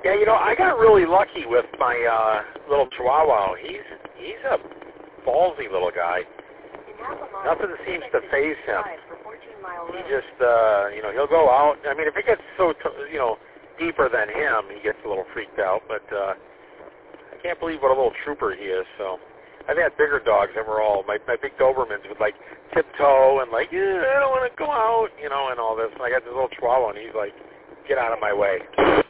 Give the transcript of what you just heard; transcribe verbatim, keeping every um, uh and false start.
Yeah, you know, I got really lucky with my uh, little Chihuahua. He's he's a ballsy little guy. Nothing seems to faze him. He just, uh, you know, he'll go out. I mean, if it gets so, t- you know, deeper than him, he gets a little freaked out. But uh, I can't believe what a little trooper he is. So I've had bigger dogs that were all, my, my big Dobermans would, like, tiptoe and, like, yeah, I don't want to go out, you know, and all this. And I got this little Chihuahua, and he's like, get out of my way.